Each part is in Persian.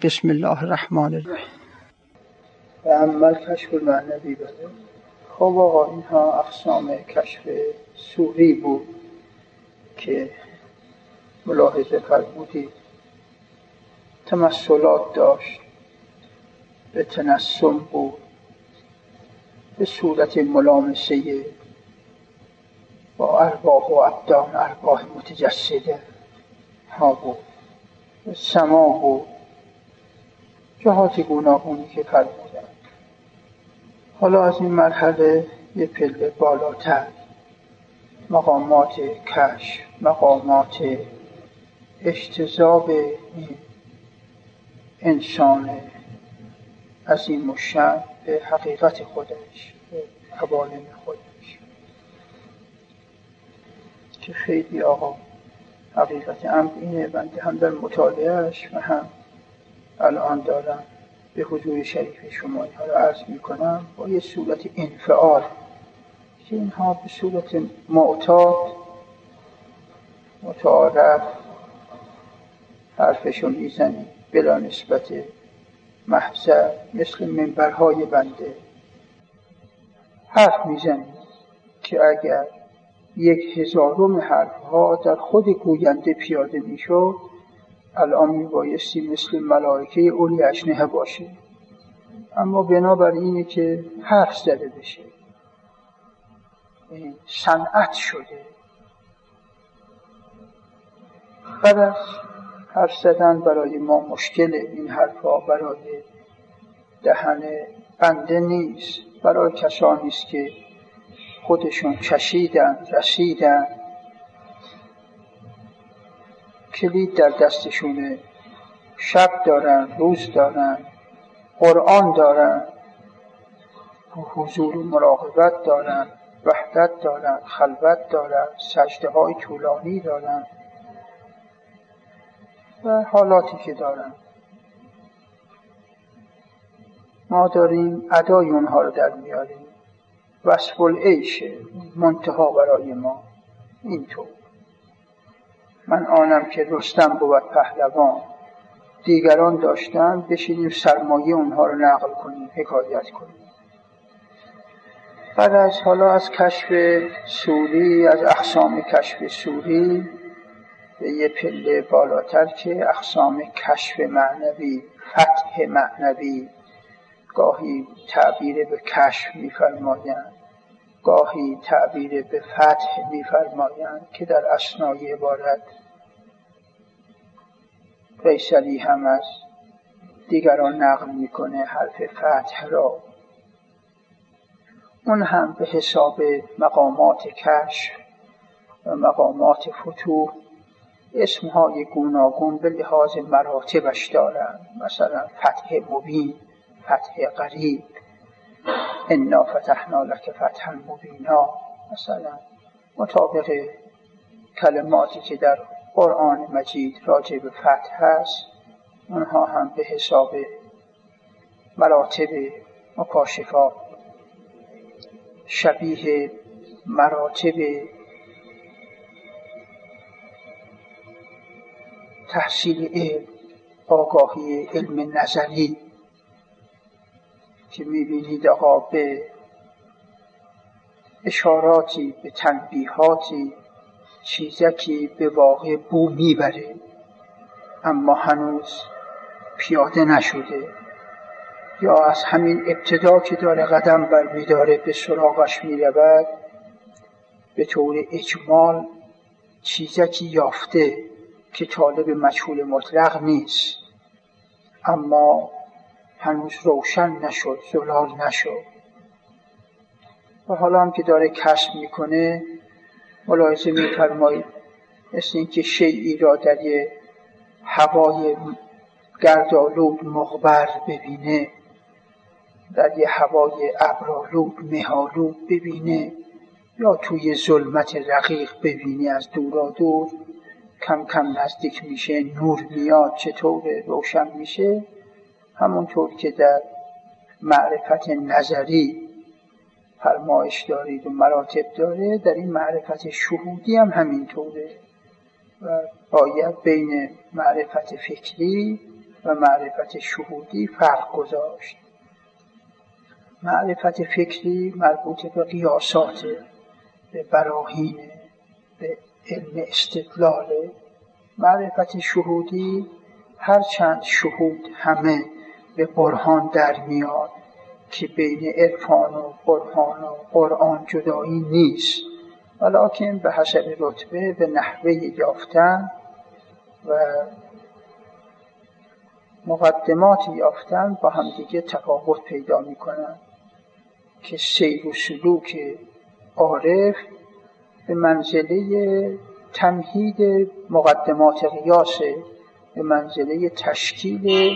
بسم الله الرحمن الرحیم. و اما کشف المعنوی بده. خب آقا اینها اقسام کشف صوری بود که ملاحظه فرمودید. تمثلات داشت، به تنسم بود، به صورت ملامسه با ارواح و ابدان ارواح متجسده ها بود، به سما بود، جهات گوناگونی که فرمودند. حالا از این مرحله یه پله بالاتر، مقامات کشف، مقامات اجتذاب این انسان عظیم الشأن به حقیقت خودش، به عوالم خودش، که خیلی آقا حقیقت امر اینه. بنده هم در مطالعهش و هم الان دارم به حضور شریف شما اینها رو عرض میکنم با یه صورت انفعال که اینها به صورت معتاد متعارف حرفشو میزنی بلا نسبت محضر، مثل منبرهای بنده حرف میزنی که اگر 1/1000 حرفها در خود گوینده پیاده میشد الان میبایستی مثل ملائکه اولی اجنحه باشه، اما بنابر اینه که حرف زده بشه، این صنعت شده. بعد از حرف زدن برای ما مشکل، این حرفها برای دهن بنده نیست، برای کسانی است که خودشون چشیدن، رسیدن، کلید در دستشونه، شب دارن، روز دارن، قرآن دارن، حضور و مراقبت دارن، وحدت دارن، خلوت دارن، سجده های طولانی دارن و حالاتی که دارن. ما داریم ادای اونها رو در میاریم. وصف العیشه منتها برای ما اینطور. من آنم که رستم بود پهلوان، دیگران داشتن بشینیم سرمایه اونها رو نقل کنیم، حکایت کنیم. بعد از حالا از کشف صوری، از اقسام کشف صوری به یه پله بالاتر که اقسام کشف معنوی، فتح معنوی، گاهی تعبیر به کشف می‌فرمایند، گاهی تعبیر به فتح می‌فرمایند که در اثنای عبارت قیصری هم از دیگران نقل میکنه حرف فتح را. اون هم به حساب مقامات کشف و مقامات فتوح اسمهای گوناگون به لحاظ مراتبش دارن. مثلا فتح مبین، فتح قریب، انا فتحنا لک فتحا مبینا، مثلا مطابق کلماتی که در قرآن مجید راجع به فتح هست، اونها هم به حساب مراتب مکاشفات شبیه مراتب تحصیل علم، آگاهی علم نظری که میبینید آقا به اشاراتی، به تنبیهاتی، چیزکی به واقع بو میبره اما هنوز پیاده نشده، یا از همین ابتدا که داره قدم بر میداره به سراغش میرود، به طور اجمال چیزکی یافته که طالب مجهول مطلق نیست اما هنوز روشن نشد، زلال نشد. و حالا هم که داره کشف میکنه ملاحظه میفرمایید مثل این که شیئی را در یه هوای گردآلود مغبر ببینه، در یه هوای ابرآلود مه‌آلود ببینه، یا توی ظلمت رقیق ببینی از دورا دور، کم کم نزدیک میشه، نور میاد، چطور روشن میشه. همونطور که در معرفت نظری فرمایش دارید و مراتب داره، در این معرفت شهودی هم همینطوره و باید بین معرفت فکری و معرفت شهودی فرق گذاشت. معرفت فکری مربوط به قیاسات، به براهین، به علم استدلال. معرفت شهودی هرچند شهود همه به برهان در میاد که بین عرفان و برهان و قرآن جدایی نیست، ولکن به حسب رتبه به نحوه یافتن و مقدماتی یافتن با هم دیگه تفاوت پیدا میکنن که سیر و سلوک عارف به منزله تمهید مقدمات قیاسه، به منزله تشکیل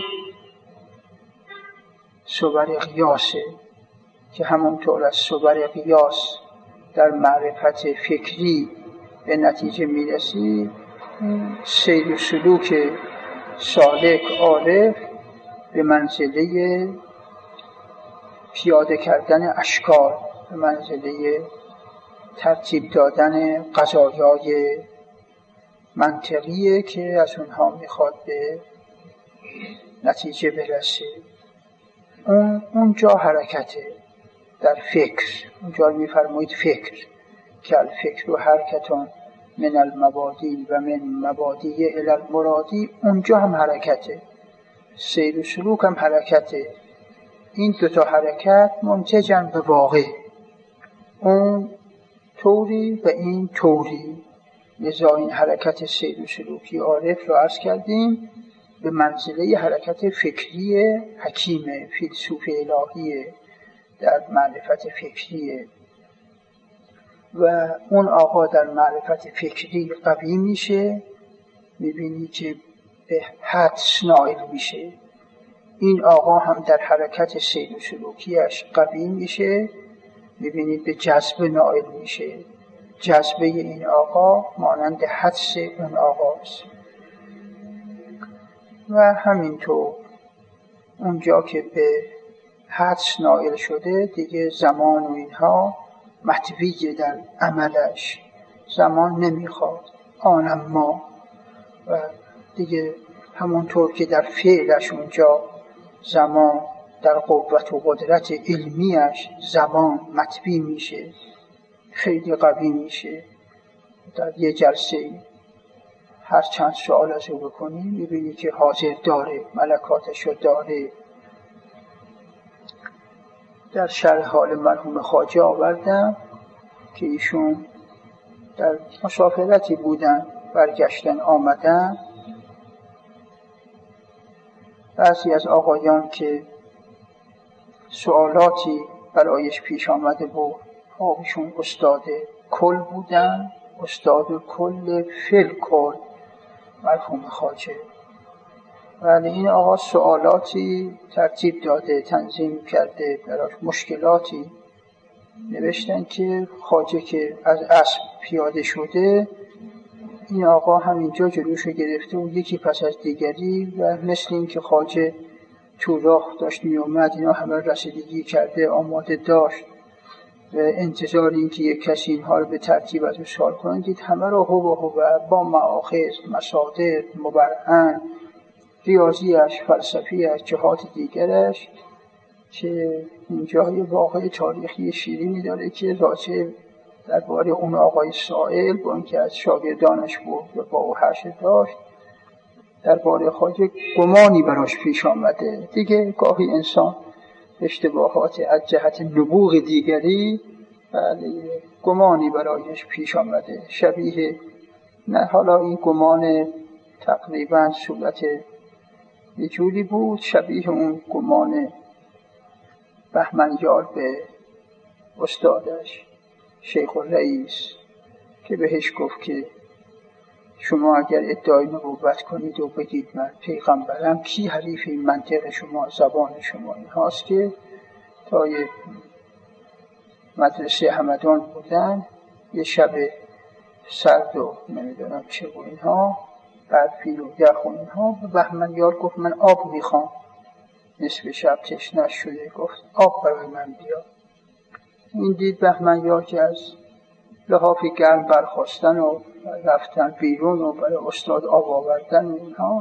صور قیاسه که همونطور از صور قیاس در معرفت فکری به نتیجه میرسی، سیر و سلوک سالک عارف به منزله پیاده کردن اشکال، به منزله ترتیب دادن قضایای منطقیه که از اونها میخواد به نتیجه برسه. اونجا حرکته در فکر، اونجا میفرمایید فکر که الفکر و حرکتان من المبادی و من مبادی الی المرادی، اونجا هم حرکته، سیر و سلوک هم حرکته. این دوتا حرکت منتجن به واقع، اون طوری و این طوری. لذا این حرکت سیر و سلوکی عارف رو عرض کردیم به منزله حرکت فکری حکیم فیلسوف الهیه در معرفت فکریه و اون آقا در معرفت فکری قوی میشه، میبینی که به حدس نائل میشه. این آقا هم در حرکت سیر و سلوکیش قوی میشه، میبینید به جذبه نائل میشه. جذبه این آقا مانند حدس اون آقاست. و همینطور اونجا که به حدس نائل شده دیگه زمان و اینها مطویه در عملش، زمان نمیخواد، آنم ما. و دیگه همونطور که در فعلش اونجا زمان در قوت و قدرت علمیش زمان مطوی میشه، خیلی قوی میشه. در یه جلسه هر چند سوال از او بکنی میبینی که حاضر داره، ملکاتشو داره. در شرح حال مرحوم خواجه آوردم که ایشون در مسافرتی بودن، برگشتن آمدن، بعضی از آقایان که سوالاتی برایش پیش آمده بود، ایشون استاد کل بودن، استاد کل فل کل مرحوم خواجه. ولی این آقا سوالاتی ترتیب داده، تنظیم کرده، براش مشکلاتی نوشتن که خواجه که از اسب پیاده شده، این آقا همینجا جلوشو گرفته و یکی پس از دیگری، و مثل این که خواجه تو راه داشت می اومد، اینا همه رسیدگی کرده، آماده داشت و انتظار این که یک کسی اینها رو به ترتیب از او سوال کنند، دید همه رو هو با مآخذ، مصادر، مبرهن، ریاضیش، فلسفیش، جهات دیگرش، که اینجا یه واقع تاریخی شیرینی داره که راجع درباره اون آقای سائل با اینکه از شاگردانش بود و با او حرش داشت، درباره خواجه گمانی براش پیش آمده. دیگه گاهی انسان اشتباهات از جهت نبوغ دیگری، ولی گمانی برایش پیش آمده شبیه، نه حالا این گمان تقریبا صورت یه جوری بود شبیه اون گمان بهمنیار به استادش شیخ الرئیس که بهش گفت که شما اگر ادعای نبوت کنید و بگید من پیغمبرم، کی حریف این منطق شما، زبان شما؟ این هاست که تا یک مدرسه همدان بودن، یه شب سرد و نمیدونم چه و اینها، برفی و یخ و اینها، به بهمنیار گفت من آب میخوام. نصف شب تشنه شده، گفت آب برای من بیا. این دید بهمنیار که از لحاف گرم برخواستن و رفتن بیرون و برای استاد آب آوردن و اینها،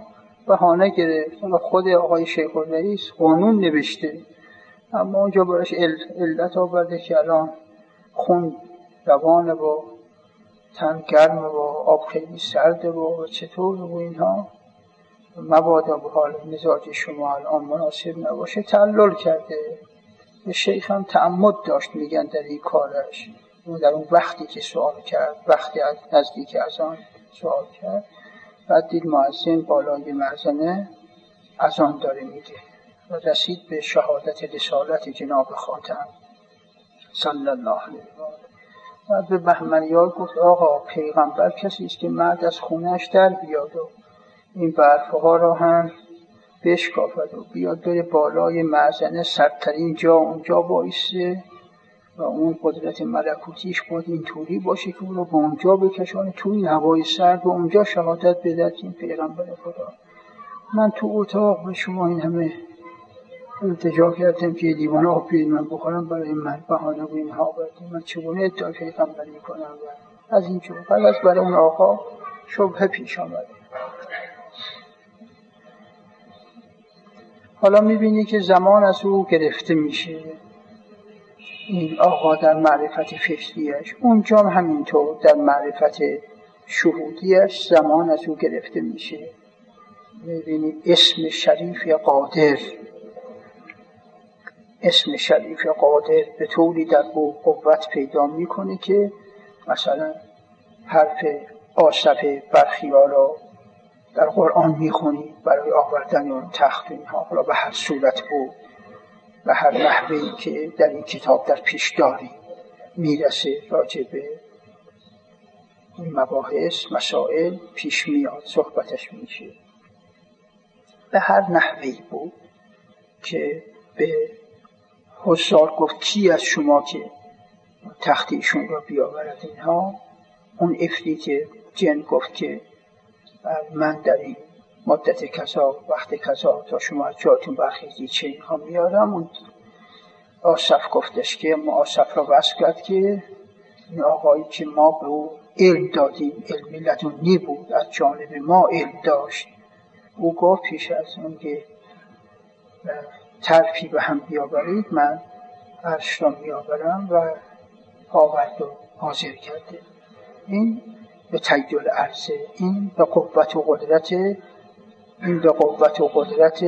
بهانه گرفت. خود آقای شیخ الرئیس قانون نوشته، اما اونجا براش علت آورده که الان خون روانه و تن گرمه و آب خیلی سرده و چطور و اینها، مبادا به حال مزاج شما الان مناسب نباشه. تعلل کرده. شیخ هم تعمد داشت میگن در این کارش. در اون وقتی که سوال کرد، وقتی از نزدیک اذان سوال کرد، بعد دید مؤذن بالای مأذنه اذان داره میگه و رسید به شهادت رسالت جناب خاتم صلی الله علیه و آله. و به بهمنیار گفت آقا پیغمبر کسی است که مرد از خونهش در بیاد و این برفها را هم بشکافد و بیاد بره بالای مأذنه، سرترین جا اونجا بایسته و اون قدرت ملکوتیش باید اینطوری باشه که اون رو به اونجا بکشانه، تو این هوای سرد و اونجا شهادت بده که این پیغمبر خدا. من تو اتاق به شما این همه التجا کردم که لیوان آب بیارید من بخورم، برای من بهانه و اینها آوردیم. من چگونه ادعای پیغمبری کنم؟ و از این جور از برای اون آقا شبهه پیش آمده. حالا میبینی که زمان از او گرفته میشه این آقا در معرفت فکریش، اونجا هم همینطور در معرفت شهودیش زمان از او گرفته میشه. میبینی اسم شریف قادر، اسم شریف قادر به طوری در او قوت پیدا میکنه که مثلا حرف آصف برخیا را در قرآن میخونی برای آوردن اون تخت اینها، حالا به هر صورت بود، به هر نحوهی که در این کتاب در پیش داری میرسه راجع به این مباحث مسائل پیش میاد، صحبتش میشه. به هر نحوهی بود که به حضار گفت کی از شما که تختیشون را بیاورد اینها. اون افریت جن گفت که من در این مدت کذا وقت کذا تا شما از جاتون برخیزید چه اینها میارم. اون آصف گفتش که ما آصف را وصف کرد که این آقایی که ما به او علم دادیم، علم لدنی بود، از جانب ما علم داشت. او گفت پیش از اون که طرفی به هم بیاورید من عرش را میآورم و آورد و حاضر کرده. این به تیدل عرضه، این به قوت و قدرت، این به قوت و قدرت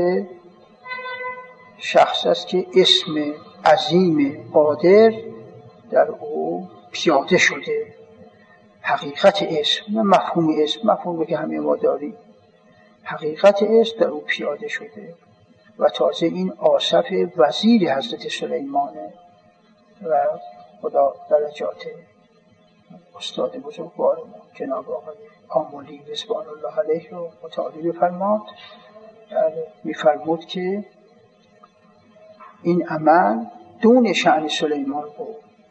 شخص است که اسم عظیم قادر در او پیاده شده. حقیقت اسم، نه مفهوم اسم، مفهومی که همه ما داریم، حقیقت اسم در او پیاده شده. و تازه این آصف وزیر حضرت سلیمانه و خدا درجات استاد بزرگوار ما جناب آقای آملی رضوان الله علیه رو متعالی بفرماد. میفرمود که این عمل دون شأن سلیمان بود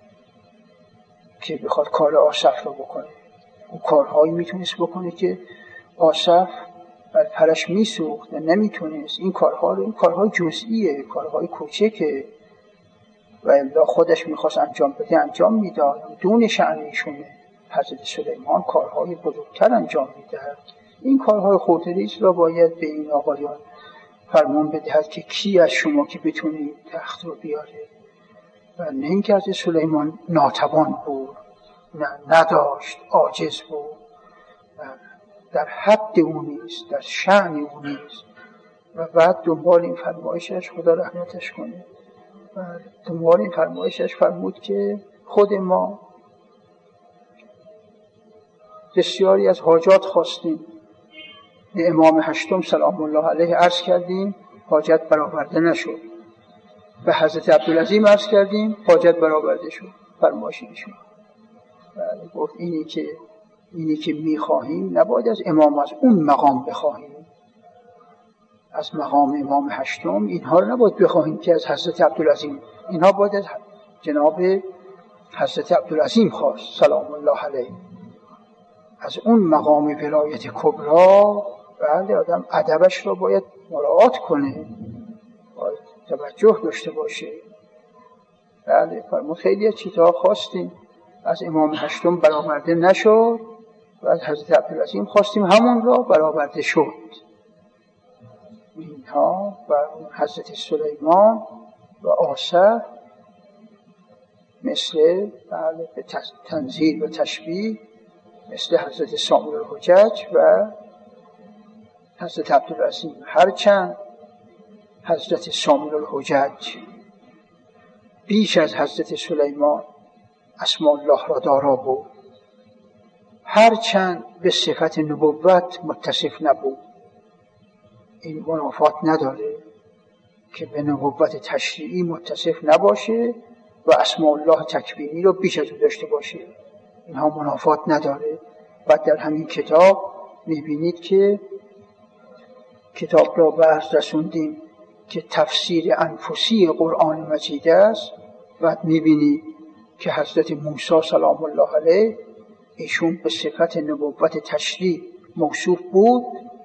که بخواد کار آصف رو بکنه. اون کارهایی میتونست بکنه که آصف بر پرش میسوخت و نمیتونست. این کارهای جزئیه، کارهای کوچکه و الا خودش میخواست انجام بده انجام میداد. دون شأن ایشونه. حضرت سلیمان کارهای بزرگتر انجام میدهد. این کارهای خودریز را باید به این آقایان فرمان بدهد که کی از شما که بتونی تخت رو بیاره. و نه اینکه حضرت سلیمان ناتوان بود، نه نداشت، عاجز بود، در حد اون نیست، در شأن اون نیست. و بعد دنبال این فرمایشش خدا رحمتش کنه و دنبال این فرمایشش فرمود که خود ما بسیاری از حاجات خواستیم، به امام هشتم سلام الله علیه عرض کردیم، حاجت برآورده نشد. به حضرت عبدالعظیم عرض کردیم، حاجت برآورده شد. فرمایش ایشون گفت اینی که میخواهیم نباید از امام از اون مقام بخواهیم، از مقام امام هشتم اینها رو نباید بخواهیم که از حضرت عبدالعظیم، اینها باید از جناب حضرت عبدالعظیم خواست سلام الله علیه. از اون مقام ولایت کبرا بله آدم ادبش رو باید مراعات کنه، باید توجه داشته باشه. بله ما خیلی از چیزها خواستیم از امام هشتم برآورده نشد و از حضرت عبدالعظیم خواستیم همون را برآورده شد. اینها و حضرت سلیمان و آصف مثل به تنزیل و تشبیه مثل حضرت سامور الحجج و حضرت عبدالعظیم. هرچند حضرت سامور الحجج بیش از حضرت سلیمان اسماء الله را دارا بود، هرچند به صفت نبوت متصف نبود، این منافات نداره که به نبوت تشریعی متصف نباشه و اسماء الله تکوینی رو بیش از او داشته باشه. اینها منافات نداره. بعد در همین کتاب میبینید که کتاب را به عرض رسوندیم که تفسیر انفسی قرآن مجید است. بعد میبینید که حضرت موسی سلام الله علیه ایشون به صفت نبوت تشریع موصوف بود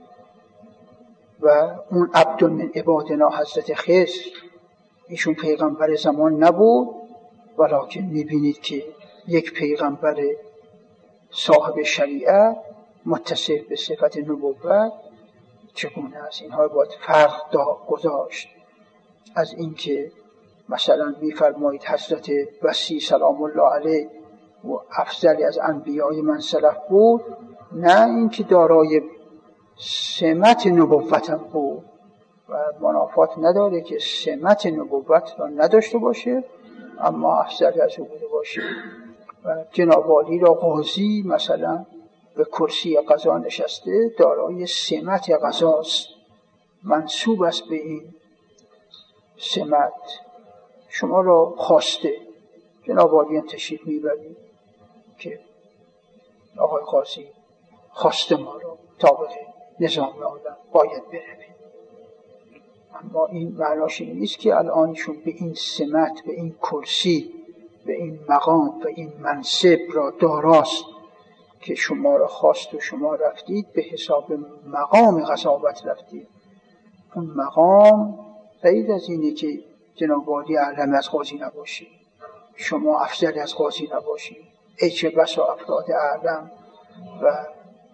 و اون عبد من عبادنا حضرت خضر ایشون پیغمبر زمان نبود، ولکن میبینید که یک پیغمبر صاحب شریعت متصف به صفت نبوت چگونه است. اینها باید فرق گذاشت از اینکه مثلا میفرمایید حضرت وصی سلام الله علیه و افضلی از انبیای من سلف بود، نه اینکه دارای سمت نبوت بود و منافات نداره که سمت نبوت را نداشته باشه اما افضلی از او بوده باشه. و جناب عالی را قاضی مثلا به کرسی قضا نشسته، دارای سمت قضاست، منسوب است به این سمت. شما را خواسته جناب عالی هم تشریف میبرید که آقای قاضی خواسته ما را طابق نظام عالم باید بروید، اما این معناش نیست که الانشون به این سمت، به این کرسی، به این مقام و این منصب را داراست که شما را خواست و شما رفتید به حساب مقام قضاوت رفتید. اون مقام غیر از اینه که جناب عالی اعلم از قاضی نباشید، شما افضل از قاضی نباشید. ای چه بسا افراد اعلم و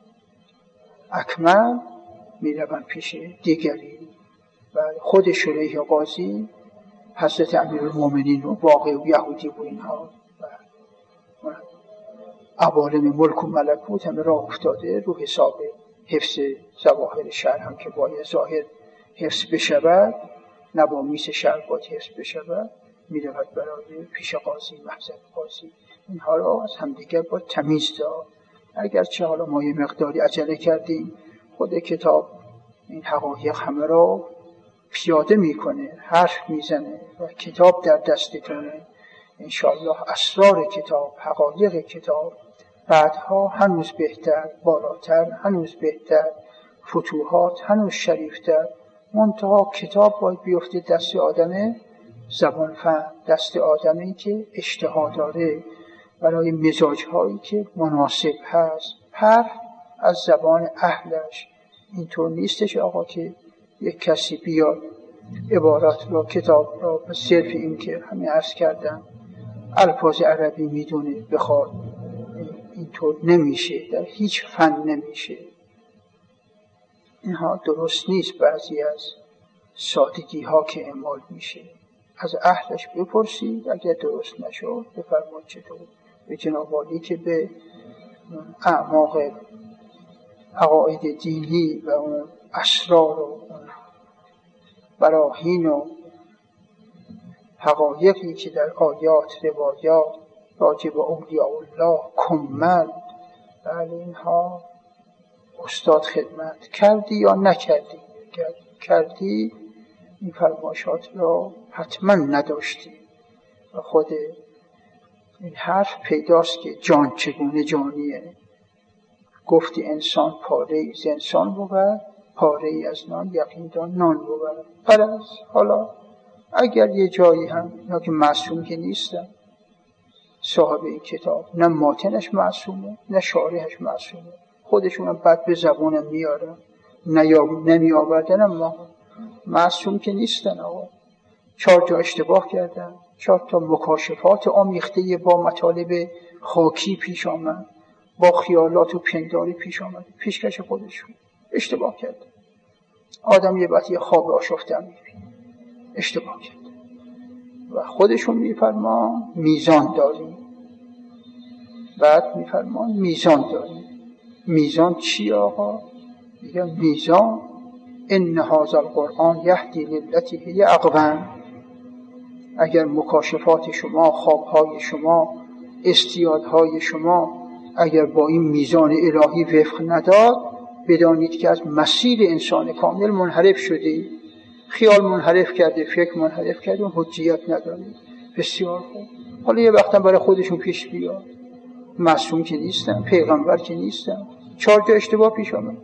اکمل میروند پیش دیگری و خود شریح قاضی حضرت امیرالمومنین و واقع و یهودی و اینها و عوالم ملک و ملکوت همه راه افتاده رو حساب حفظ ظواهر شهر هم که باید ظاهر حفظ بشود، نوامیس شهر باید حفظ بشود، میرود برای پیش قاضی، محضر قاضی. اینها را از همدیگر باید تمیز داد. اگرچه حالا ما یه مقداری عجله کردیم، خود کتاب این حقایق همه را پیاده میکنه، حرف میزنه و کتاب در دستتونه. انشاءالله اسرار کتاب، حقایق کتاب بعدها هنوز بهتر، بالاتر، هنوز بهتر، فتوحات هنوز شریفتر. منتها کتاب باید بیفته دست آدم زبان فهم، دست آدمی که اشتها داره برای مزاجهایی که مناسب هست. حرف از زبان اهلش. اینطور نیستش آقا که یک کسی بیاد عبارات را، کتاب را به صرف این که همین عرض کردم الفاظ عربی میدونه بخواد. اینطور نمیشه، در هیچ فن نمیشه. اینها درست نیست. بعضی از سادگی ها که اعمال میشه از اهلش بپرسید، اگر درست نشد بفرمایید چطور. به جناب عالی که به اعماق عقاید دینی و اون اسرار و اون براهین و حقایقی که در آیات روایات راجع به اولیاء الله کمل، بله اینها استاد خدمت کردی یا نکردی. کردی این فرمایشات را حتما نداشتی و خود این حرف پیداست که جان چگونه جانیه. گفتی انسان پاره ای از انسان بود، پاره ای از نان یقین دان نان بود. پس حالا اگر یه جایی هم اینا که معصوم که نیستن، صاحب این کتاب نه ماتنش معصومه نه شارحش معصومه، خودشون هم بد به زبونم میارن، نمی آوردن، اما معصوم که نیستن. آقا 4 جا اشتباه کردن، 4 تا مکاشفات آمیخته با مطالب خاکی پیش آمد، با خیالات و پنداری پیش آمد، پیشکش خودشون اشتباه کردن. آدم یه وقتی خواب آشفته میبینه، اشتباه کرد. و خودشون میفرمان میزان داریم. بعد میفرمان میزان داریم. میزان چی آقا؟ میگه میزان ان هذا القرآن یهدی للتی هی اقوم. اگر مکاشفات شما، خوابهای شما، استیادهای شما اگر با این میزان الهی وفق نداد، بدانید که از مسیر انسان کامل منحرف شده. خیال منحرف کرده، فکر منحرف کرده، حجیت نداره. بسیار خوب. حالا یه وقتا برای خودشون پیش بیاد. معصوم که نیستن، پیغمبر که نیستن، 4 جا اشتباه پیش آمد.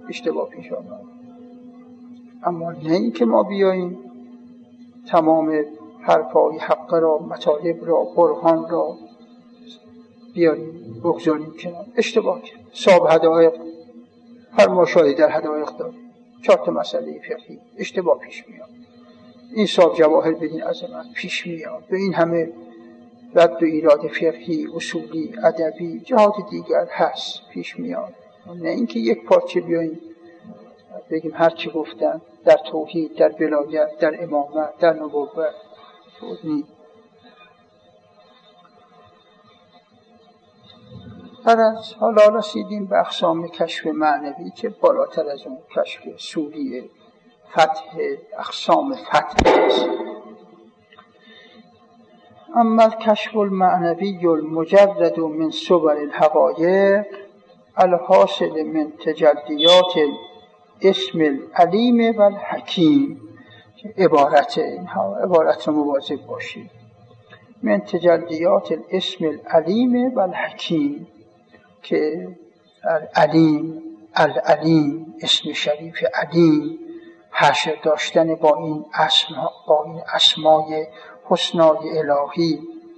اما نه این که ما بیاییم تمام حرفای حق را، مطالب را، برهان را بیاریم بگذاریم کنار. اشتباه کرد. صاحب حدایق هر مشاهده در حدایق داره، 4 مسئله فقهی اشتباه پیش میاد. این صاحب جواهر بدین عظمت پیش میاد. به این همه رد و ایراد فقهی، اصولی، ادبی، جهات دیگر هست پیش میاد. نه اینکه یک پارچه بیاییم بگیم هر چی گفتن در توحید، در ولایت، در امامت، در نبوت نیست. حالا رسیدیم به اقسام کشف معنوی که بالاتر از اون کشف سوری فتح، اقسام فتح است. اما کشف المعنوی المجرد من صور الحقایق الحاصل من تجلیات اسم العلیم و الحکیم. عبارت رو مواظب باشید. من تجلیات الاسم العلیم و الحکیم، که العلیم اسم شریف علیم، حشر داشتن با این اسمای حسنای الهی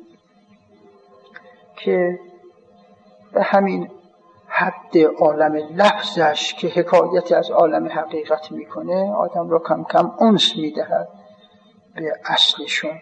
که به همین حد عالم لفظش که حکایت از عالم حقیقت میکنه آدم را کم کم انس میدهد به اصلشون.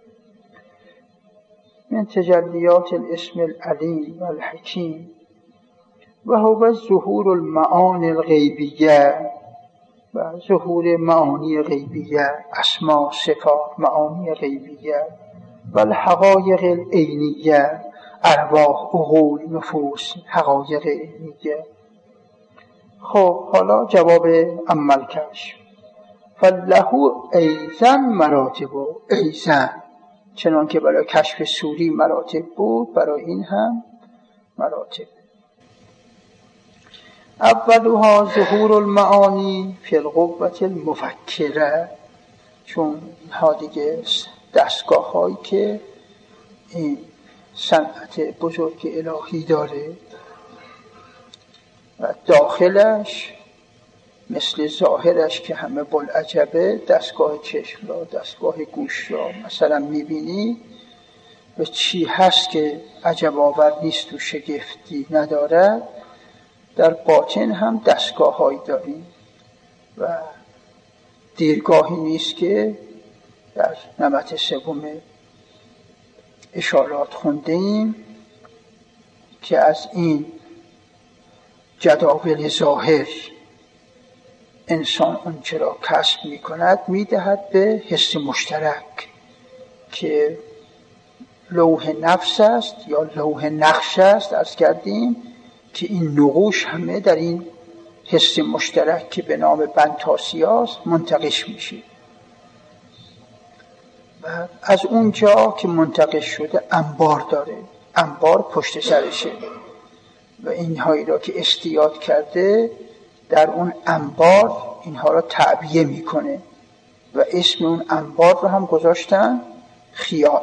من تجلیات الاسم العلیم و الحکیم و هو ظهور المعانی الغیبیه، و ظهور معانی غیبیه، اسما، صفات، معانی غیبیه و الحقایق العینیه، ارواح، عقول، نفوس، حقایق عینیه. خب حالا جواب عمل کشف. فله ایزن مراتب، ایزن چنان که برای کشف سوری مراتب بود، برای این هم مراتب. اولها ظهور المعانی فی القوة المفکره، چون اینها دیگه دستگاه هایی که این صنعت بزرگ الهی داره و داخلش مثل ظاهرش که همه بلعجبه، دستگاه چشم را، دستگاه گوش را مثلا میبینی و چی هست که عجب آور نیست و شگفتی نداره، در باطن هم دستگاه هایی داریم و دیرگاهی نیست که در نمط سوم اشارات خونده ایم که از این جداول ظاهر انسان اون چرا کسب می کند می دهد به حس مشترک که لوح نفس است یا لوح نقش است. عرض کردیم که این نقوش همه در این حس مشترک که به نام بنتاسیاست منتقش میشه و از اونجا که منتقش شده انبار داره، انبار پشت سرشه و اینهایی را که استیاد کرده در اون انبار اینها را تعبیه میکنه و اسم اون انبار رو هم گذاشتن خیال.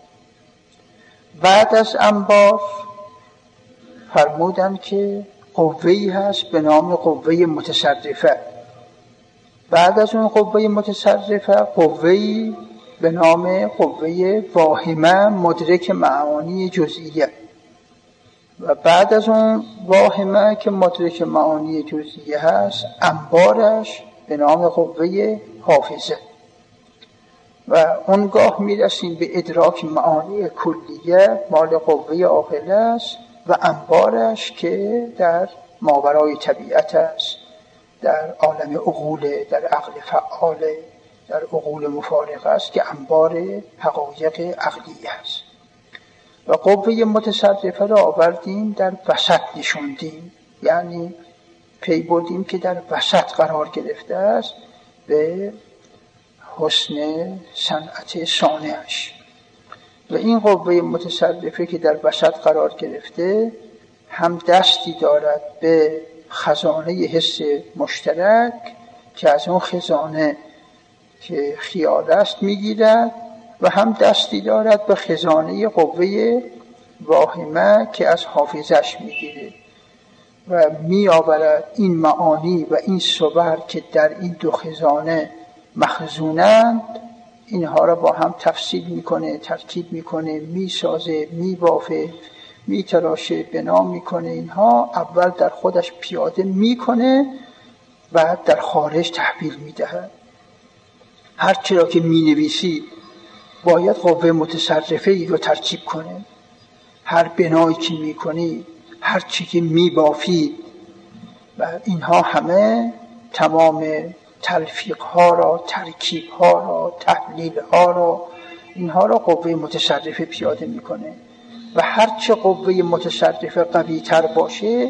بعد از انبار فرمودن که قوه‌ای هست به نام قوه متصرفه. بعد از اون قوه متصرفه قوه‌ای به نام قوه واهمه مدرک معانی جزئیه و بعد از اون واهمه که مدرک معانی جزئیه هست انبارش به نام قوه حافظه و اونگاه میرسیم به ادراک معانی کلیه مال قوه عاقله است و انبارش که در ماورای طبیعت است، در عالم عقول، در عقل فعال، در عقول مفارقه است که انبار حقایق عقلی است. و قوه متصرفه را آوردیم در وسط نشوندیم، یعنی پی بردیم که در وسط قرار گرفته است به حسن صنعت صانعش. و این قوه متصرفه که در وسط قرار گرفته هم دستی دارد به خزانه حس مشترک که از اون خزانه که خیال است میگیرد، و هم دستی دارد به خزانه قوه واهمه که از حافظش میگیره و میآورد این معانی و این صور که در این دو خزانه مخزونند، اینها را با هم تفصیل میکنه، ترکیب میکنه، میسازه، میبافه، میتراشه، بنا میکنه. اینها اول در خودش پیاده میکنه و در خارج تحویل میدهد. هر چی را که مینویسی باید قوه متصرفه ای رو ترکیب کنه. هر بنایی که میکنی، هر چی که میبافی، و اینها همه تمام تلفیق ها را، ترکیب ها را، تحلیل ها را، اینها را قوه متصرفه پیاده میکنه. و هرچه قوه متصرفه قوی تر باشه،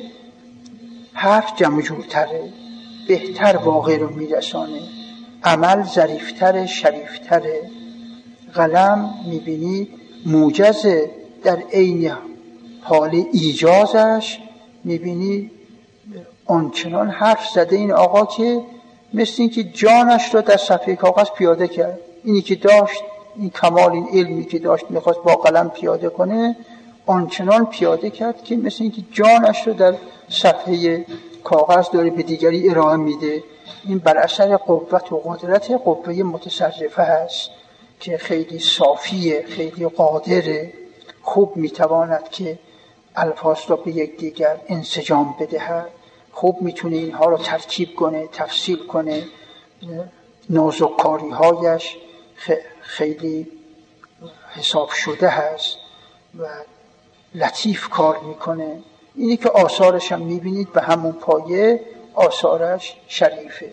حرف جمع جورتره، بهتر واقع رو میرسانه، عمل ظریفتره، شریفتره. قلم میبینی موجزه، در عین حال ایجازش میبینی آنچنان حرف زده این آقا که مثل این که جانش را در صفحه کاغذ پیاده کرد. اینی که داشت، این کمال، این علمی که داشت میخواست با قلم پیاده کنه، آنچنان پیاده کرد که مثل این که جانش را در صفحه کاغذ داره به دیگری ارائه میده. این بر اثر قوت و قدرت قوه متصرفه هست که خیلی صافیه، خیلی قادره، خوب میتواند که الفاظ را به یک دیگر انسجام بدهد، خوب میتونه اینها رو ترکیب کنه، تفصیل کنه. نازک‌کاری هایش خیلی حساب شده هست و لطیف کار میکنه. اینی که آثارش هم میبینید به همون پایه آثارش شریفه.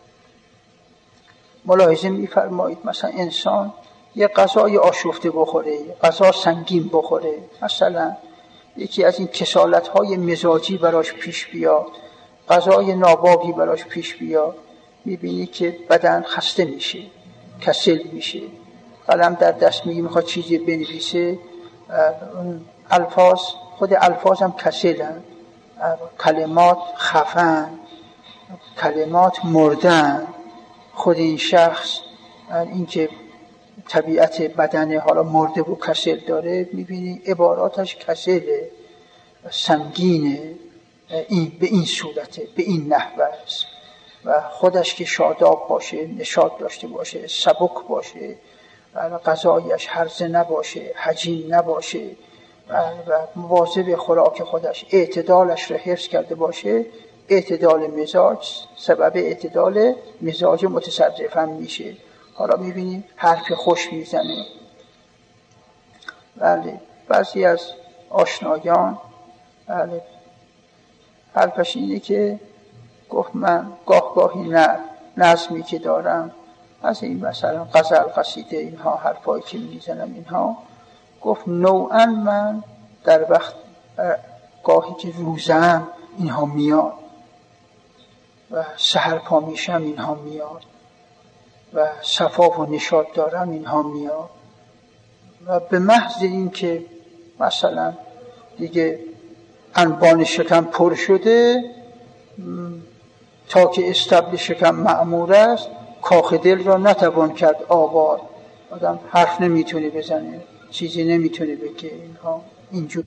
ملاحظه میفرمایید مثلا انسان یه غذای آشفته بخوره، غذا سنگین بخوره، مثلا یکی از این کسالت‌های مزاجی براش پیش بیاد، غذای نابابی براش پیش بیاد، میبینی که بدن خسته میشه، کسل میشه. قلم در دست میخواد چیزی بنویسه، خود الفاظ هم کسلن، کلمات خفن، کلمات مردن. خود این شخص این که طبیعت بدن حالا مرده و کسل داره، میبینی عباراتش کسله، سنگینه، این به این صورته، به این نحوه است. و خودش که شاداب باشه، نشاط داشته باشه، سبک باشه، غذایش هرزه نباشه، حجیم نباشه و مواظب خوراک خودش، اعتدالش را حفظ کرده باشه، اعتدال مزاج سبب اعتدال مزاج متصرف هم میشه. حالا میبینیم حرف خوش میزنه. بله، بعضی از آشنایان بله حرفش اینه که گفت من گاهی نظمی که دارم از این مثلا غزل، قصیده، اینها حرفایی که میزنم اینها، گفت نوعا من در وقت گاهی که روزم اینها میاد و سحر پا میشم اینها میاد و صفا و نشاط دارم اینها میاد و به محض این که مثلا دیگه انبان شکم پر شده، تا که استبل شکم معمور است، کاخ دل را نتوان کرد آباد. آدم حرف نمیتونه بزنه، چیزی نمیتونه بگه. اینها اینجور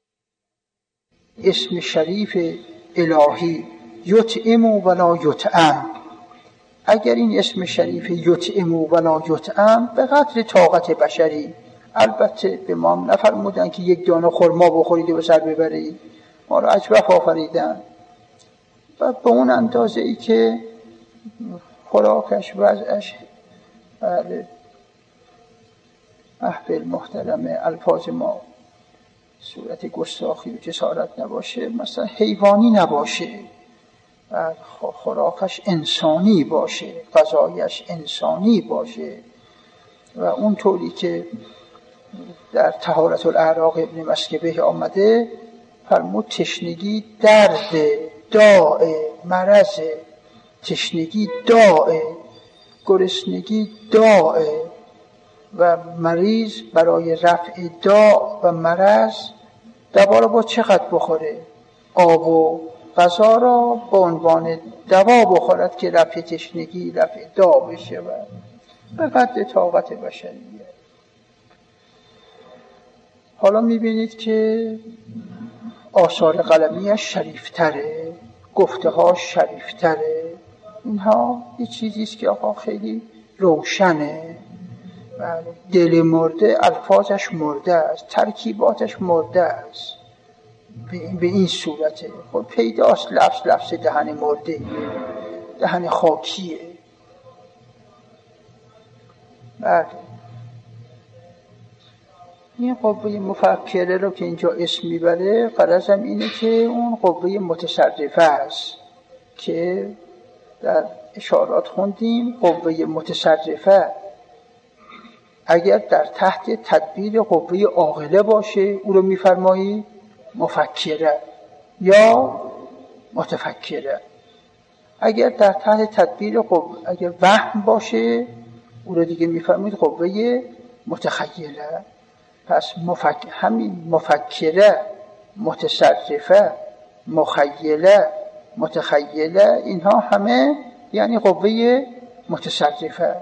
اسم شریف الهی یطعم ولا یطعم. اگر این اسم شریف یطعم ولا یطعم به قدر طاقت بشری، البته به ما نفرمودن که یک دانه خرما بخورید و سر ببرید، ما را اجوف آفریدن و به اون اندازه ای که خوراکش وضعش احوال محترم الفاظ ما صورت گستاخی و جسارت نباشه، مثلا حیوانی نباشه و خوراکش انسانی باشه، غذایش انسانی باشه. و اونطوری که در طهارت الاعراق ابن مسکبه آمده فرمود تشنگی درد، داء، مرض، تشنگی داء، گرسنگی داء و مریض برای رفع داء و مرض دوا را با چقدر بخوره؟ آب و غذا را به عنوان دوا بخورد که رفع تشنگی، رفع داء بشه و به قدر طاقت بشریه. حالا میبینید که آثار قلمیش شریفتره، گفته ها شریفتره. اینها یه چیزیست که آقا خیلی روشنه. دل مرده الفاظش مرده است، ترکیباتش مرده است، به این صورته. خب پیداست لفظ دهن مرده، دهن خاکیه. بله این قوه مفکره رو که اینجا اسم میبره غرضم اینه که اون قوه متصرفه است که در اشارات خوندیم. قوه متصرفه اگر در تحت تدبیر قوه عاقله باشه او رو میفرمایی مفکره یا متفکره. اگر در تحت تدبیر اگر وهم باشه او رو دیگه میفرمایید قوه متخیله. پس همین مفکره، متصرفه، مخیله، متخیله، اینها همه یعنی قوه متصرفه.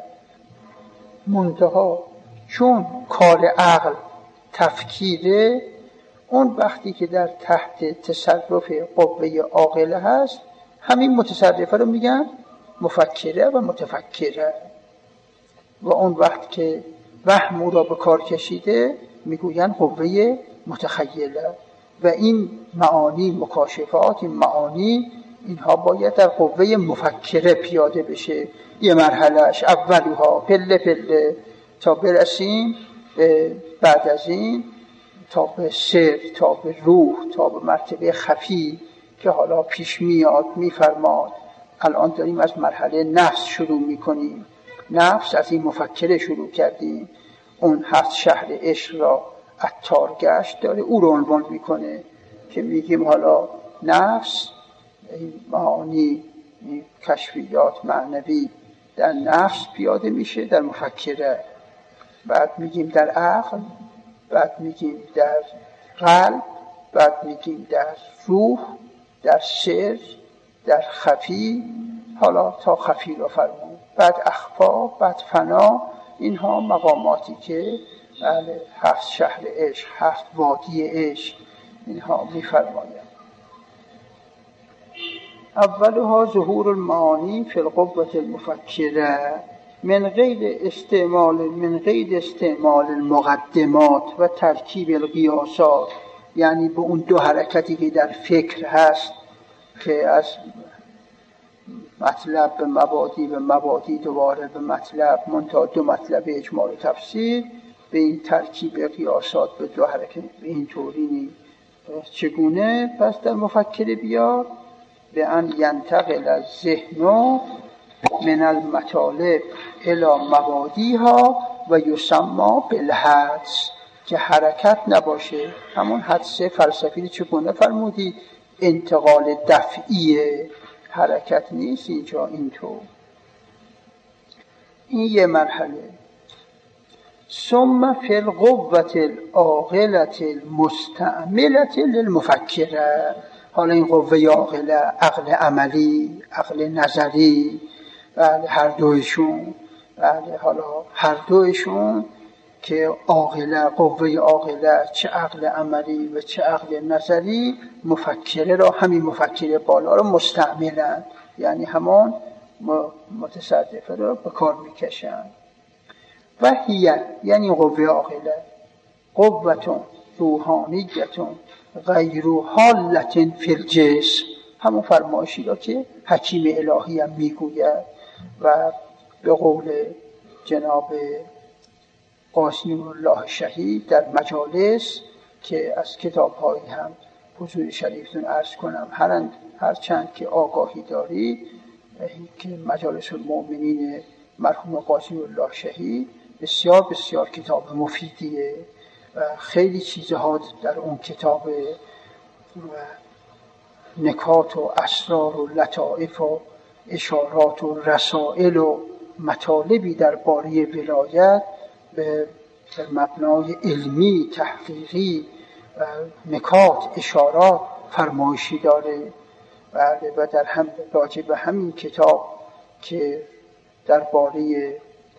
منتها چون کار عقل تفکیره، اون وقتی که در تحت تصرف قوه عاقله هست همین متصرفه رو میگن مفکره و متفکره. و اون وقت که وهم او را به کار کشیده میگوین قوه متخیله. و این معانی مکاشفات، این معانی اینها باید در قوه مفکره پیاده بشه. یه مرحلهش اولها پله پله تا برسیم بعد از این تا به سر، تا به روح، تا به مرتبه خفی که حالا پیش میاد میفرماد. الان داریم از مرحله نفس شروع میکنیم. نفس از این مفکره شروع کردیم. اون 7 شهر عشق را عطار گشت داره او رو عنوان میکنه که میگیم حالا نفس، این معانی، این کشفیات معنوی در نفس پیاده میشه، در مفکره. بعد میگیم در عقل، بعد میگیم در قلب، بعد میگیم در روح، در سر، در خفی، حالا تا خفی رو فرمون، بعد اخفا، بعد فنا. اینها مقاماتی که 7 شهر عشق، 7 وادی عشق اینها میفرماید. اولها ظهور المعانی فی القوة المفکره من غیر استعمال المقدمات و ترکیب القیاسات. یعنی به اون 2 حرکتی که در فکر هست که از مطلب به مبادی، به مبادی دوباره به مطلب، منتها 2 مطلب اجمال و تفسیر، به این ترکیب قیاسات به 2 حرکت به این طوری چگونه؟ پس در مفکر بیار به ان ینتقل از ذهن من المطالب الی مبادیها و یسمى بالحدس، که حرکت نباشه. همون حدس فلسفی چگونه فرمودی؟ انتقال دفعیه، حرکت نیست اینجا اینطور. این یه مرحله. ثم فی القوة العاقلة المستعملة للمفکره. حالا این قوه عاقله، عقل عملی، عقل نظری، بله هر دویشون، بله حالا هر دویشون که عاقله، قوه عاقله، چه عقل عملی و چه عقل نظری، مفکره را، همین مفکره بالا را مستعملن، یعنی همان متصرفه را به کار میکشن. و هیه یعنی قوه عاقله قوتون روحانیتون غیر حالت فی الجسم، همون فرمایشی را که حکیم الهی هم میگوید و به قول جناب قاسم الله شهید در مجالس که از کتاب‌های هم حضور شریفتون عرض کنم هر چند که آگاهی دارید که مجالس المؤمنین مرحوم قاضی الله شهید بسیار بسیار کتاب مفیدیه و خیلی چیزها در اون کتاب نکات و اسرار و لطائف و اشارات و رسائل و مطالبی درباره ولایت به مبنای علمی تحقیقی نکات اشارات فرمایشی داره و در هم راجع به همین کتاب که درباره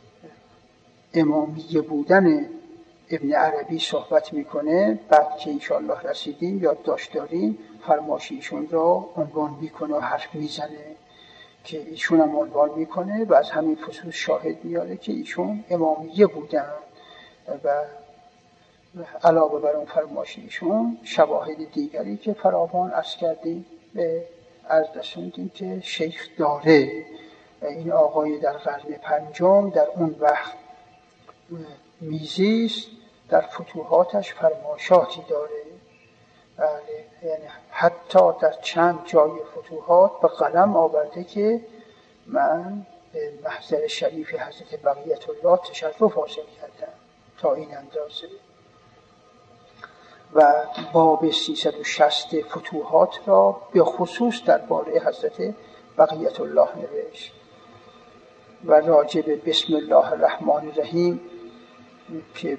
امامیه بودن ابن عربی صحبت میکنه، بعد که انشاءالله رسیدیم یادداشت داریم فرمایشیشون را عنوان میکنه و حرف میزنه که ایشون هم عنوان میکنه و از همین فصول شاهد میاره که ایشون امامیه بودن و علاوه بر اون فرمایشیشون شواهد دیگری که فراوان عرض کردیم به عرض رسوندیم که شیخ داره. این آقای در قرن پنجم در اون وقت میزیست، در فتوحاتش فرمایشاتی داره. یعنی حتی در چند جای فتوحات به قلم آورده که من به محضر شریف حضرت بقیت الله تشرف حاصل کردم تا این اندازه. و باب 360 فتوحات را به خصوص درباره حضرت بقیت الله نوشت و راجع به بسم الله الرحمن الرحیم که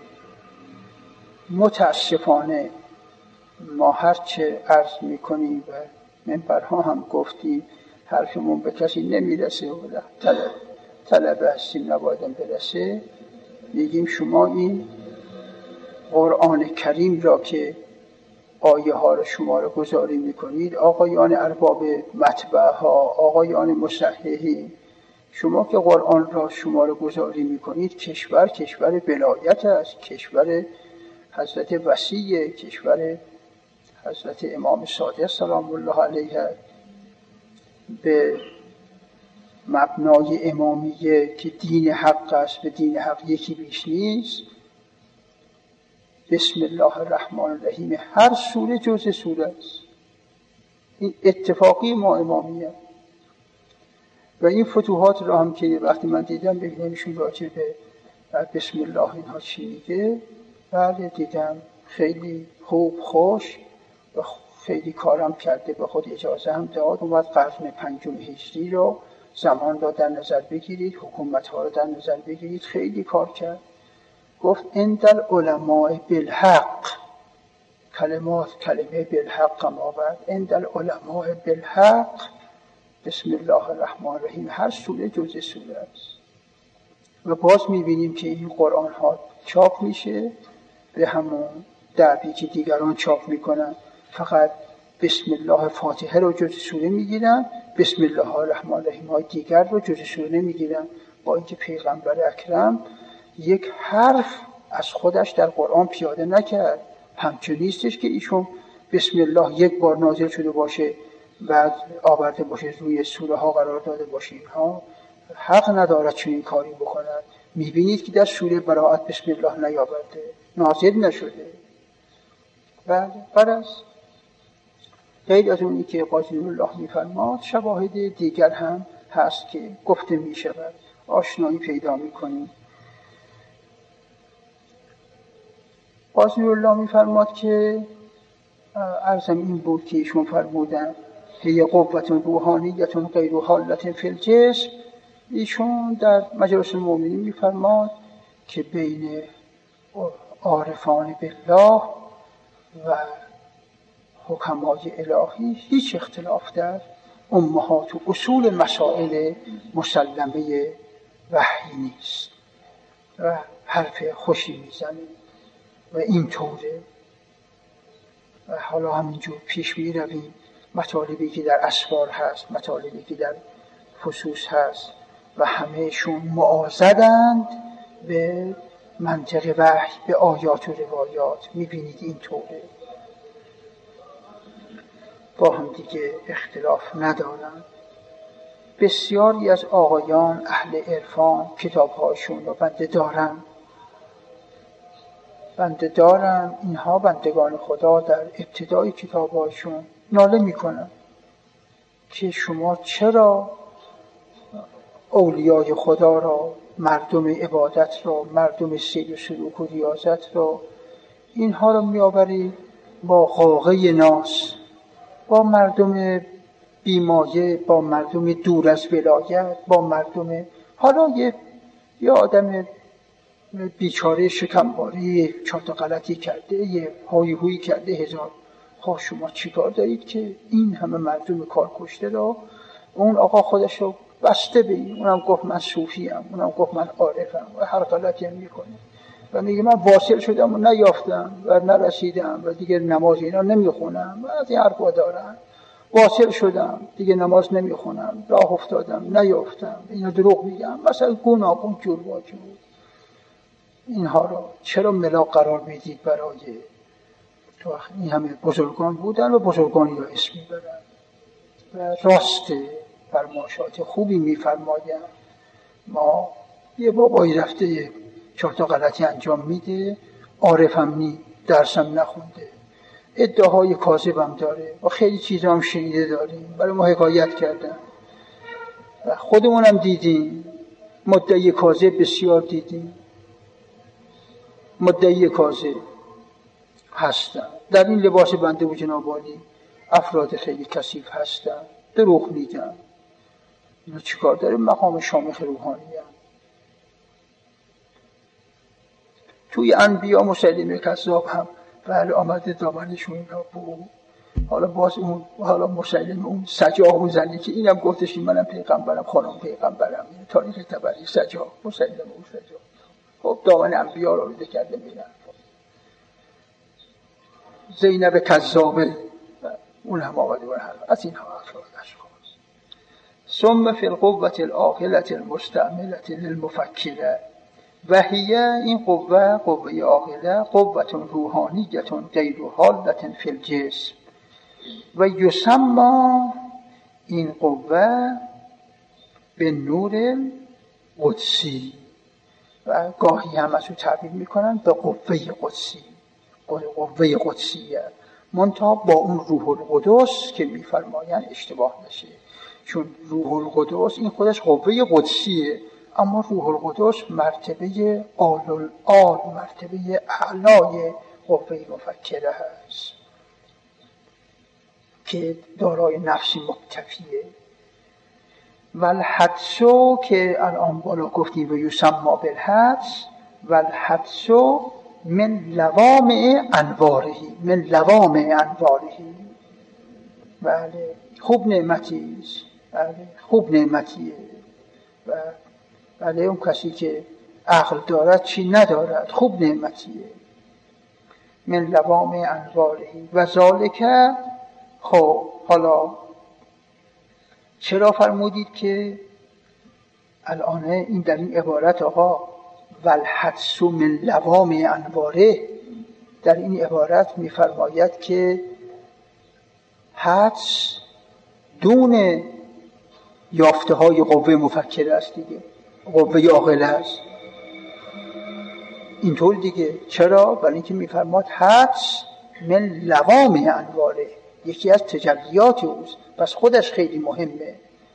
متاسفانه ما هرچه عرض میکنیم و منبرها هم گفتیم حرفمون به کسی نمیرسه و طلب هستیم نبایدم برسه، میگیم شما این قرآن کریم را که آیه ها را شما را گزاری میکنید، آقایان ارباب مطبعه ها، آقایان مصححین، شما که قرآن را شما را گزاری میکنید کشور ولایت است، کشور حضرت وصیه، کشور حضرت امام صادق سلام الله علیه، به مبنای امامیه که دین حق است، به دین حق یکی بیش نیست. بسم الله الرحمن الرحیم هر سوره جزء سوره است. این اتفاقی ما امامیه و این فتوحات را هم که وقتی من دیدم ببینمشون راجع به بسم الله اینها چی میگه، بله دیدم خیلی خوب خوش و خیلی کارم کرده، به خود اجازه هم داد. اومد قرن پنجم هجری رو زمان را در نظر بگیرید، حکومت ها رو در نظر بگیرید، خیلی کار کرد. گفت اندل علماء بالحق، کلمه بالحق هم آورد، اندل علماء بالحق بسم الله الرحمن الرحیم هر سوره جزء سوره است. و باز میبینیم که این قرآن ها چاپ میشه به همون دعوی که دیگران چاپ میکنن، فقط بسم الله فاتحه رو جزء سوره میگیرن، بسم الله الرحمن الرحیم های دیگر رو جزء سوره نمیگیرن، با اینکه پیغمبر اکرم یک حرف از خودش در قرآن پیاده نکرد. همچون نیستش که ایشون بسم الله یک بار نازل شده باشه بعد آورده باشه روی سوره ها قرار داده باشه. اینها حق ندارد چنین کاری بکنند. میبینید که در سوره براءت بسم الله نیاورده، نازل نشده. بله برعکس غیر از اونی که قاضی الله میفرماد شواهد دیگر هم هست که گفته میشود، آشنایی پیدا میکنیم. قاضی الله میفرماد که عرضم این بود که ایشون فرمودن هی قوت روحانیت غیر حالت فی الجسم. ایشون در مجالس المؤمنین میفرماد که بین عارفان بالله و حکمای الهی هیچ اختلاف در امهات و اصول مسائل مسلمه وحی نیست و حرف خوشی میزنه و این طوره. و حالا همینجور پیش می رویم، مطالبی که در اسفار هست، مطالبی که در فصوص هست و همهشون معاضدند به منطق وحی، به آیات و روایات. می بینید این طوره، با هم دیگه اختلاف ندارند. بسیاری از آقایان اهل عرفان کتابهاشون رو بنده دارن بنده دارم، اینها بندگان خدا در ابتدای کتاب‌هاشون ناله میکنن که شما چرا اولیای خدا را، مردم عبادت را، مردم سیر و سلوک و ریاضت را، اینها را میآورید با قاقه ناس، با مردم بیمایه، با مردم دور از ولایت، با مردم حالا یه آدم بیچاره شکمباری چهار تا غلطی کرده، یه هایی هویی کرده هزار. خب شما چیکار دارید که این همه مردم کار کشته را؟ اون آقا خودش رو بسته به این، اونم گفت من صوفیم، اونم گفت من عارفم و هر غلطی هم میکنه و میگه من واصل شدم و نیافتم و نرسیدم و دیگه نماز اینا نمیخونم و از این حرفا دارن. واصل شدم دیگه نماز نمیخونم، راه افتادم نیافتم، اینا دروغ میگم، مثلا گوناگون جور با جور. اینها رو چرا ملاک قرار میدید برای تو؟ این همه بزرگان بودن و بزرگانی را اسم میبرن و راست فرمایشات خوبی میفرماید. ما یه بابایی رفته چهار تا غلطی انجام میده، عارفم نی، درسم نخونده، ادعاهای کاذبم داره و خیلی چیزا هم شنیده داریم، برای ما حکایت کردن و خودمونم دیدیم، مدعی کاذب بسیار دیدیم، مدعی کاذب هستن. در این لباس بنده و جناب عالی افراد خیلی کثیف هستن، دروغ میگن. اینا چیکار داره؟ مقام شامخ روحانی هم. توی انبیا مسلمه کذاب هم بله آمده دامنشون را بو. حالا باز اون حالا مسلم اون سجاه اون زنی که اینم گفتش منم پیغمبرم، خانم پیغمبرم، این تاریخ تبری سجاه مسلم اون سجاه. خب دامن انبیا رو بده کرده میرن. زینب کذابه اون هم آمده و از این ها افراد اشخاص. ثم فی القوة العاقلة المستعملة للمفکره و هی، این قوه عاقله، قوة روحانیة غیر حالة فی الجسم و یسمى، این قوه به نور قدسی و گاهی هم از او تعبیر میکنن به قوه قدسی، قوه قدسیه، منتها با اون روح القدس که میفرماین اشتباه نشه، چون روح القدس این خودش قوه قدسیه، اما روح القدس مرتبه آل، مرتبه اعلای قوه مفکره هست که دارای نفس مکتفیه. و الحدث که الان بالا گفتیم و یسمى بالحدث، و الحدث من لوامع انواره، من لوامع انواره. بله خوب نعمتی است، بله خوب نعمتیه. و بله اون کسی که عقل دارد چی ندارد، خوب نعمتیه. من لوامع انواره و ذالک. خب حالا چرا فرمودید که الان این در این عبارت آقا والحدث من لوامع انواره، در این عبارت میفرماید که حدس دون یافته های قوه مفکره است دیگه، قوه عاقله است اینطور دیگه. چرا؟ برای اینکه میفرماد حدس من لوامع انواره، یکی از تجلیات اوست، پس خودش خیلی مهمه.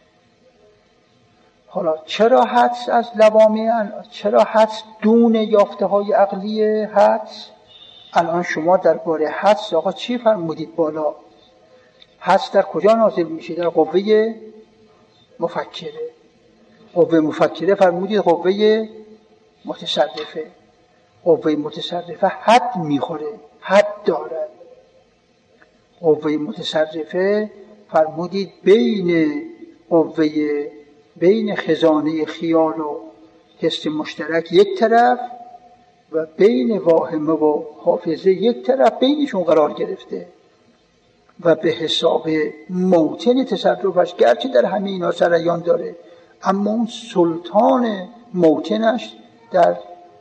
حالا چرا حدس از لوامع، چرا حدس دون یافته های عقلی حدس؟ الان شما درباره حدس آقا چی فرمودید بالا؟ حدس در کجا نازل میشه؟ در قوه مفکره. قوه مفکره فرمودید قوه متصرفه. قوه متصرفه حد میخوره، حد دارد. قوه متصرفه فرمودید بین خزانه خیال و حس مشترک یک طرف و بین واهمه و حافظه یک طرف، بینشون قرار گرفته و به حساب موطن تصرفش گرچه در همه اینا سریان داره، اما اون سلطان موطنش در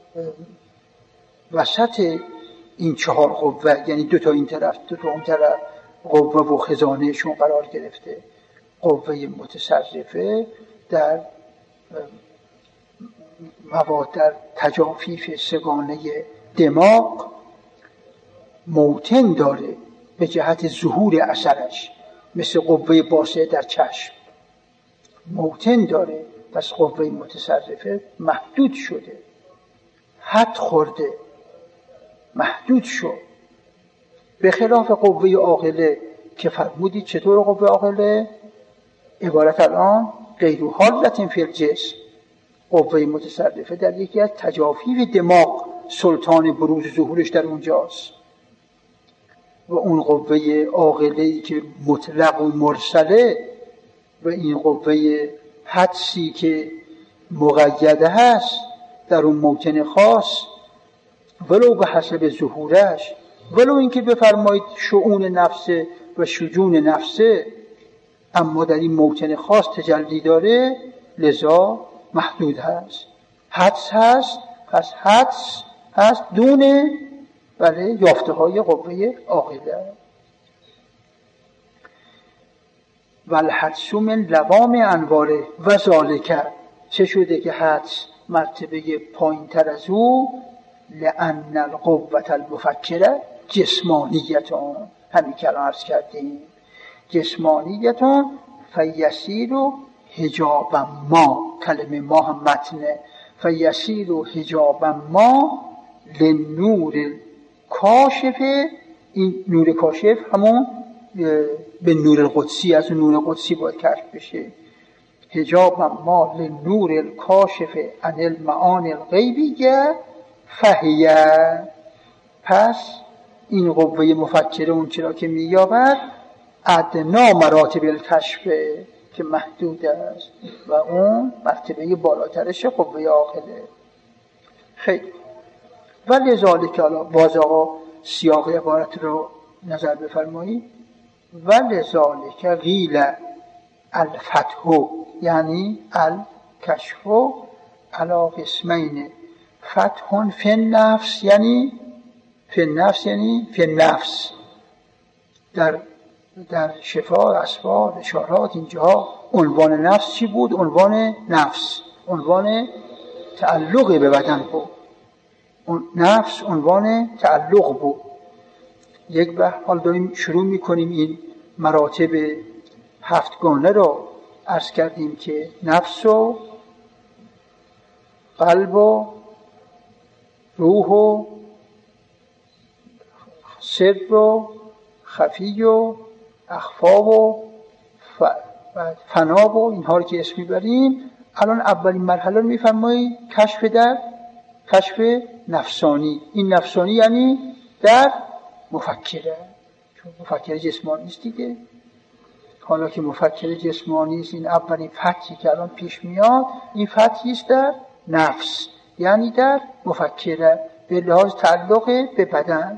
وسط این چهار قوه، یعنی دو تا این طرف دو تا اون طرف، قوه و خزانهشون قرار گرفته. قوه متصرفه در مواد، در تجافیف سگانه دماغ موطن داره به جهت ظهور اثرش، مثل قوه باسطه در چشم موطن داره، پس قوه متصرفه محدود شده، حد خورده، محدود شد. به خلاف قوه عاقله که فرمودید چطور قوه عاقله؟ عبارت الان غیر حالة فی الجسم، قوه متصرفه در یکی از تجافیف دماغ سلطان بروز ظهورش در اونجاست، و اون قوه عاقله‌ای که مطلق و مرسله و این قوه حدسی که مقیده هست در اون موطن خاص، ولو به حسب ظهورش، ولو اینکه بفرمایید شؤون نفسه و شجون نفسه، اما در این موطن خاص تجلی داره، لذا محدود هست. حدس هست، پس حدس هست دونه بله یافته های قوه عاقله. والحدس من لوام انواره و ذالک، چه شده که حدس مرتبه پایین تر از او؟ لأن القوة المفکره جسمانیتون، همین که الان عرض کردیم، جسمانیتون فیسیر حجاب ما، کلمه ما هم متنه، فیسیر حجاب ما لنور کاشف. این نور کاشف همون به نور القدسی، از نور قدسی باید کشف بشه. حجاب ما لنور الکاشف عن المعانی الغیبیه فهیه، پس این قوه مفکره اون چرا که مییابد ادنا مراتب الکشف که محدود است و اون مرتبه بالاترش قوه عاقله. خیلی و لذالک، باز آقا سیاق عبارت رو نظر بفرمایید. و لذالک قیل الفتح یعنی الکشف علی قسمین، فتح فی النفس یعنی فی النفس، یعنی فی النفس. در شفا اسفار اشارات اینجا عنوان نفس چی بود؟ عنوان نفس عنوان تعلق به بدن بود، نفس عنوان تعلق بود. یک بحث حال داریم شروع میکنیم این مراتب هفتگانه را عرض کردیم که نفس و قلب و روح و سر و خفی و اخفا و فنا و اینها رو که اسم میبریم. الان اولین مرحله رو میفرمایید کشف نفسانی. این نفسانی یعنی در مفکره، چون مفکره جسمانی است دیگه. حالا که مفکره جسمانی است، این اولین فتحی که الان پیش میاد این فتحی است در نفس، یعنی در مفکره به لحاظ تعلق به بدن.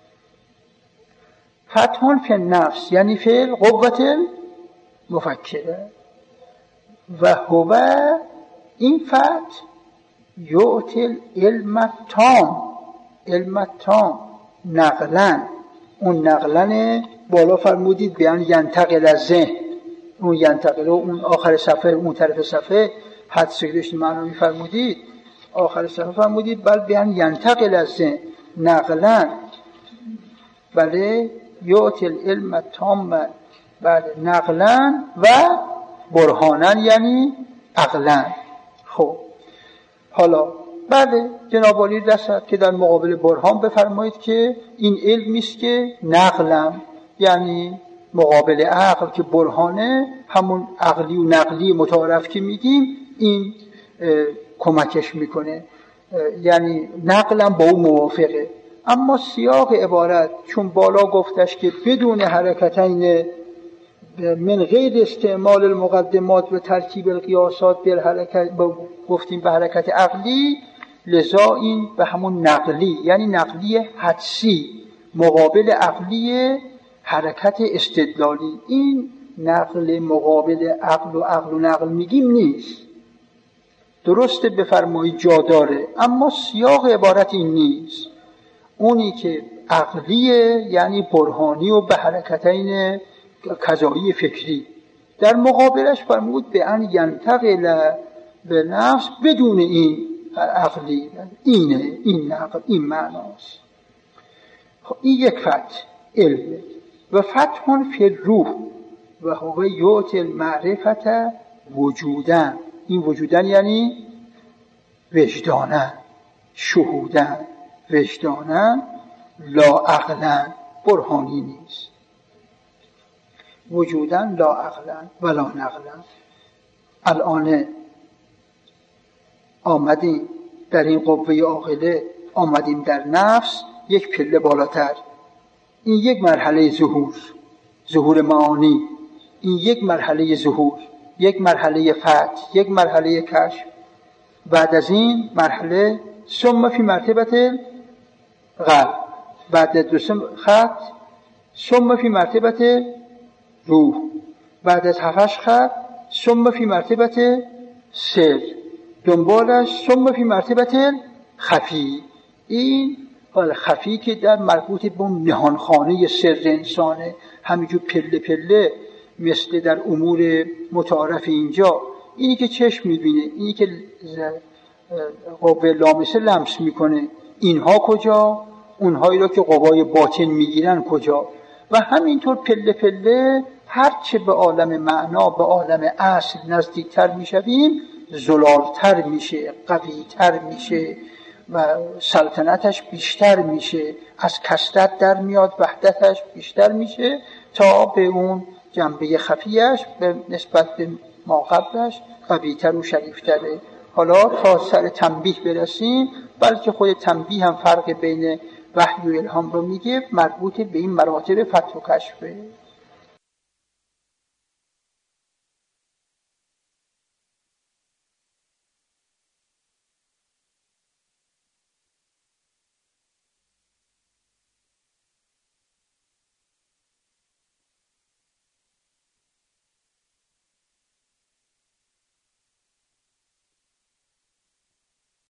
فتح فی النفس یعنی فی قوة مفکره و هو این فتح یعطی العلم التام، علم التام نقلن. اون نقلن بالا فرمودید بیان ینتقل از ذهن، اون ینتقل و اون آخر صفحه، اون طرف صفحه حد سگرشت معنی فرمودید، آخر صفحه فرمودید بل بیان ینتقل از ذهن نقلن، بله یعطی العلم التام، بله نقلن و برهانن یعنی عقلن. خب حالا بله جناب عالی رسد که در مقابل برهان بفرمایید که این علمی است که نقلم، یعنی مقابل عقل که برهانه، همون عقلی و نقلی متعارف که میگیم، این کمکش میکنه، یعنی نقلم با اون موافقه. اما سیاق عبارت چون بالا گفتش که بدون حرکتین من غیر استعمال المقدمات و ترکیب القیاسات گفتیم به حرکت عقلی، لذا این به همون نقلی، یعنی نقلی حدسی مقابل عقلی حرکت استدلالی. این نقل مقابل عقل و نقل میگیم نیست، درسته بفرمایید جا داره، اما سیاق عبارت این نیست. اونی که عقلیه یعنی برهانی و به حرکتین قضایی فکری، در مقابلش فرمود به ان ینتقل به نفس، بدون این عقلی، این عقل، این معناست. خب این یک فتح علمه. و فتح فی الروح و هو یعطی المعرفت وجودن. این وجودن یعنی وجدانن، شهودن، وجدانن، لا عقلن، برهانی نیست. وجودن لا عقلن ولا نقلن. الان آمدیم در این قوه عاقله، آمدیم در نفس یک پله بالاتر. این یک مرحله ظهور معانی، این یک مرحله ظهور، یک مرحله فتح، یک مرحله کشف. بعد از این مرحله ثم فی مرتبه قلب، بعد از 2 خط ثم فی مرتبه روح، بعد از 7 خط ثم فی مرتبه سر، دنبالش ثم فی مرتبه خفی. این خفی که در مربوط به نهانخانه سر انسانه، همینجور پله پله مثل در امور متعارف اینجا. اینی که چشم میبینه، اینی که قوه لامسه لمس میکنه، اینها کجا؟ اونهایی را که قوای باطن میگیرن کجا؟ و همینطور پله پله هرچه به عالم معنا، به عالم اصل نزدیکتر میشویم، زلالتر میشه، قویتر میشه و سلطنتش بیشتر میشه، از کثرت در میاد، وحدتش بیشتر میشه تا به اون جنبه خفیش به نسبت به ما قبلش قویتر و شریفتره. حالا تا سر تنبیه برسیم، بلکه خود تنبیه هم فرق بین وحی و الهام رو میگه، مربوط به این مراتب فتح و کشفه.